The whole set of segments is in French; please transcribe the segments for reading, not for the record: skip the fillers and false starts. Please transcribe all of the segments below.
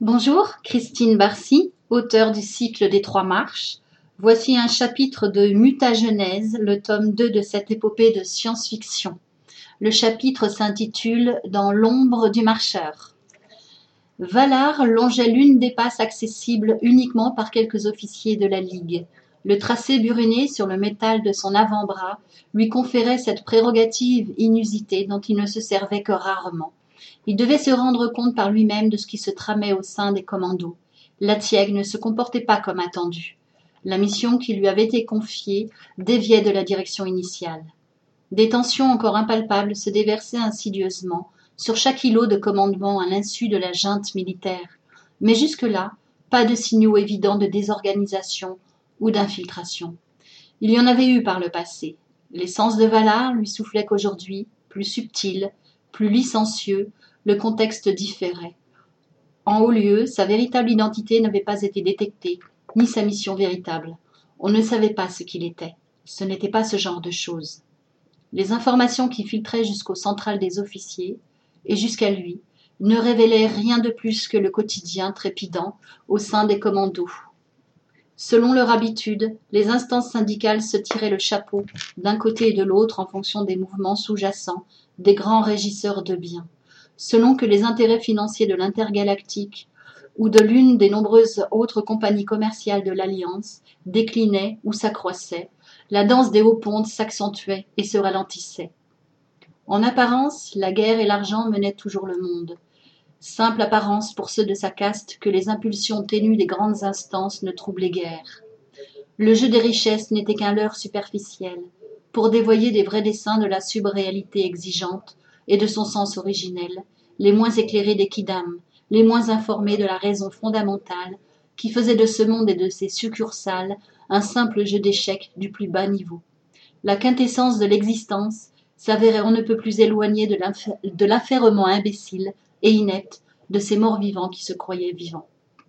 Bonjour, Christine Barcy, auteure du cycle des Trois Marches. Voici un chapitre de Mutagenèse, le tome 2 de cette épopée de science-fiction. Le chapitre s'intitule « Dans l'ombre du marcheur ». Valar longeait l'une des passes accessibles uniquement par quelques officiers de la Ligue. Le tracé burinné sur le métal de son avant-bras lui conférait cette prérogative inusitée dont il ne se servait que rarement. Il devait se rendre compte par lui-même de ce qui se tramait au sein des commandos. Latieg ne se comportait pas comme attendu. La mission qui lui avait été confiée déviait de la direction initiale. Des tensions encore impalpables se déversaient insidieusement sur chaque îlot de commandement à l'insu de la junte militaire. Mais jusque-là, pas de signaux évidents de désorganisation ou d'infiltration. Il y en avait eu par le passé. L'essence de Valar lui soufflait qu'aujourd'hui, plus subtil, plus licencieux, le contexte différait. En haut lieu, sa véritable identité n'avait pas été détectée, ni sa mission véritable. On ne savait pas ce qu'il était. Ce n'était pas ce genre de choses. Les informations qui filtraient jusqu'aux centrales des officiers, et jusqu'à lui, ne révélaient rien de plus que le quotidien trépidant au sein des commandos. Selon leur habitude, les instances syndicales se tiraient le chapeau d'un côté et de l'autre en fonction des mouvements sous-jacents des grands régisseurs de biens. Selon que les intérêts financiers de l'Intergalactique ou de l'une des nombreuses autres compagnies commerciales de l'Alliance déclinaient ou s'accroissaient, la danse des hauts pontes s'accentuait et se ralentissait. En apparence, la guerre et l'argent menaient toujours le monde. Simple apparence pour ceux de sa caste que les impulsions ténues des grandes instances ne troublaient guère. Le jeu des richesses n'était qu'un leurre superficiel, pour dévoyer des vrais desseins de la subréalité exigeante et de son sens originel, les moins éclairés des quidam, les moins informés de la raison fondamentale qui faisait de ce monde et de ses succursales un simple jeu d'échecs du plus bas niveau. La quintessence de l'existence s'avérait on ne peut plus éloignée de l'affairement imbécile et inepte de ces morts vivants qui se croyaient vivants.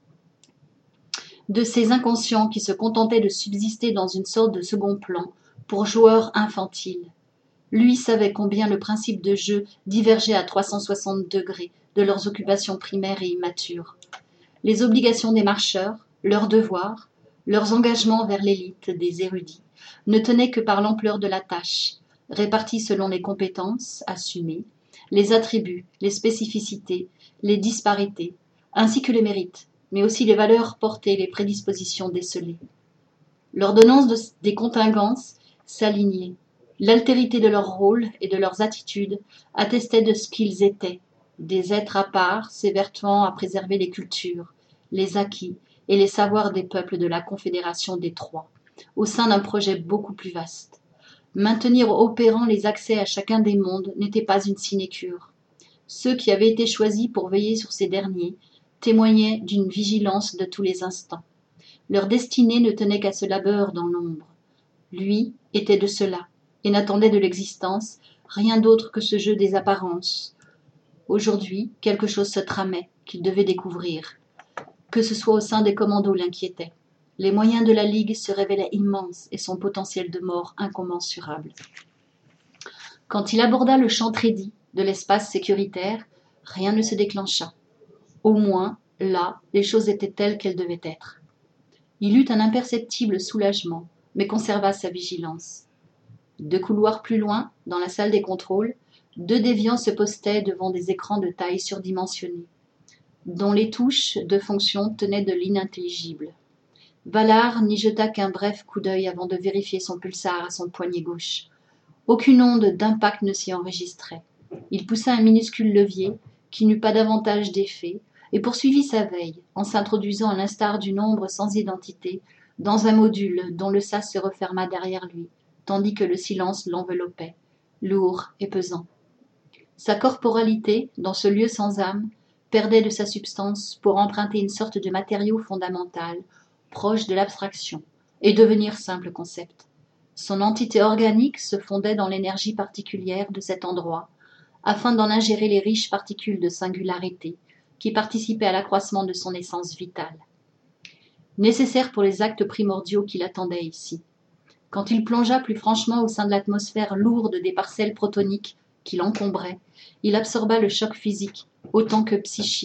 De ces inconscients qui se contentaient de subsister dans une sorte de second plan pour joueurs infantiles. Lui savait combien le principe de jeu divergeait à 360 degrés de leurs occupations primaires et immatures. Les obligations des marcheurs, leurs devoirs, leurs engagements vers l'élite des érudits, ne tenaient que par l'ampleur de la tâche, répartie selon les compétences assumées, les attributs, les spécificités, les disparités, ainsi que les mérites, mais aussi les valeurs portées et les prédispositions décelées. L'ordonnance des contingences s'alignait. L'altérité de leur rôle et de leurs attitudes attestait de ce qu'ils étaient, des êtres à part s'évertuant à préserver les cultures, les acquis et les savoirs des peuples de la Confédération des Trois, au sein d'un projet beaucoup plus vaste. Maintenir opérant les accès à chacun des mondes n'était pas une sinécure. Ceux qui avaient été choisis pour veiller sur ces derniers témoignaient d'une vigilance de tous les instants. Leur destinée ne tenait qu'à ce labeur dans l'ombre. Lui était de cela, et n'attendait de l'existence rien d'autre que ce jeu des apparences. Aujourd'hui, quelque chose se tramait, qu'il devait découvrir. Que ce soit au sein des commandos l'inquiétait. Les moyens de la Ligue se révélaient immenses et son potentiel de mort incommensurable. Quand il aborda le champ trédit de l'espace sécuritaire, rien ne se déclencha. Au moins, là, les choses étaient telles qu'elles devaient être. Il eut un imperceptible soulagement, mais conserva sa vigilance. 2 couloirs plus loin, dans la salle des contrôles, 2 déviants se postaient devant des écrans de taille surdimensionnée, dont les touches de fonction tenaient de l'inintelligible. Valar n'y jeta qu'un bref coup d'œil avant de vérifier son pulsar à son poignet gauche. Aucune onde d'impact ne s'y enregistrait. Il poussa un minuscule levier, qui n'eut pas davantage d'effet, et poursuivit sa veille, en s'introduisant à l'instar d'une ombre sans identité, dans un module dont le sas se referma derrière lui, tandis que le silence l'enveloppait, lourd et pesant. Sa corporalité, dans ce lieu sans âme, perdait de sa substance pour emprunter une sorte de matériau fondamental, proche de l'abstraction, et devenir simple concept. Son entité organique se fondait dans l'énergie particulière de cet endroit, afin d'en ingérer les riches particules de singularité, qui participaient à l'accroissement de son essence vitale. Nécessaire pour les actes primordiaux qui l'attendaient ici. Quand il plongea plus franchement au sein de l'atmosphère lourde des parcelles protoniques qui l'encombraient, il absorba le choc physique, autant que psychique,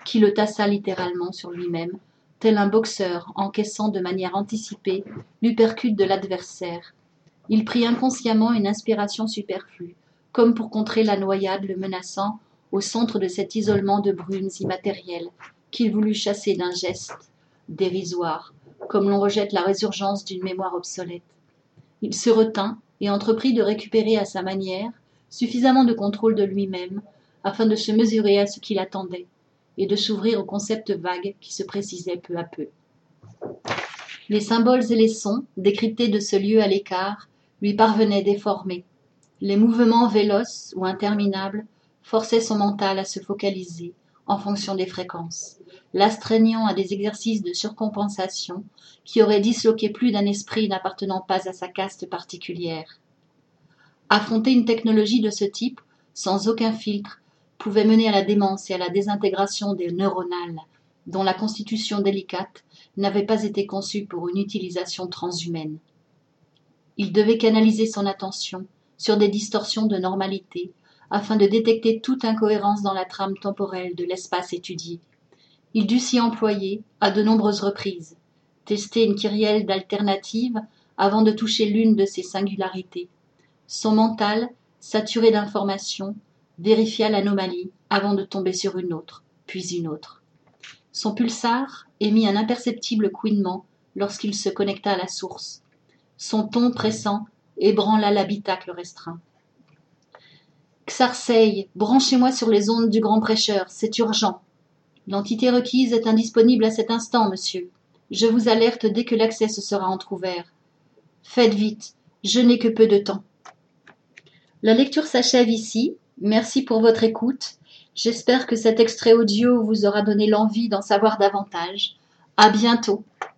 qui le tassa littéralement sur lui-même, tel un boxeur encaissant de manière anticipée l'uppercut de l'adversaire. Il prit inconsciemment une inspiration superflue, comme pour contrer la noyade le menaçant au centre de cet isolement de brumes immatérielles qu'il voulut chasser d'un geste dérisoire, comme l'on rejette la résurgence d'une mémoire obsolète. Il se retint et entreprit de récupérer à sa manière suffisamment de contrôle de lui-même afin de se mesurer à ce qui l'attendait et de s'ouvrir aux concepts vagues qui se précisaient peu à peu. Les symboles et les sons, décryptés de ce lieu à l'écart, lui parvenaient déformés. Les mouvements véloces ou interminables forçaient son mental à se focaliser en fonction des fréquences, l'astreignant à des exercices de surcompensation qui auraient disloqué plus d'un esprit n'appartenant pas à sa caste particulière. Affronter une technologie de ce type, sans aucun filtre, pouvait mener à la démence et à la désintégration des neuronales, dont la constitution délicate n'avait pas été conçue pour une utilisation transhumaine. Il devait canaliser son attention sur des distorsions de normalité afin de détecter toute incohérence dans la trame temporelle de l'espace étudié. Il dut s'y employer à de nombreuses reprises, tester une kyrielle d'alternatives avant de toucher l'une de ces singularités. Son mental, saturé d'informations, vérifia l'anomalie avant de tomber sur une autre, puis une autre. Son pulsar émit un imperceptible couinement lorsqu'il se connecta à la source. Son ton pressant ébranla l'habitacle restreint. Xarsei, branchez-moi sur les ondes du grand prêcheur, c'est urgent. L'entité requise est indisponible à cet instant, monsieur. Je vous alerte dès que l'accès se sera entrouvert. Faites vite, je n'ai que peu de temps. La lecture s'achève ici. Merci pour votre écoute. J'espère que cet extrait audio vous aura donné l'envie d'en savoir davantage. À bientôt.